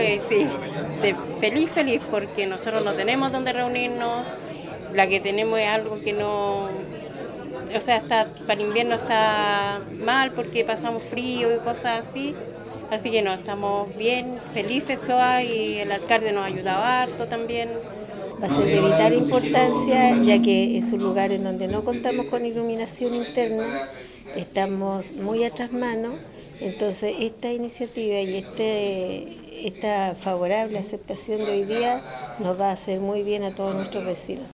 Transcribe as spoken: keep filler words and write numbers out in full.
que sí, de feliz, feliz, porque nosotros no tenemos donde reunirnos, la que tenemos es algo que no, o sea, está, para el invierno está mal porque pasamos frío y cosas así, así que no, estamos bien, felices todas y el alcalde nos ha ayudado harto también. Va a ser de vital importancia, ya que es un lugar en donde no contamos con iluminación interna, estamos muy atrás mano, entonces esta iniciativa y este, esta favorable aceptación de hoy día nos va a hacer muy bien a todos nuestros vecinos.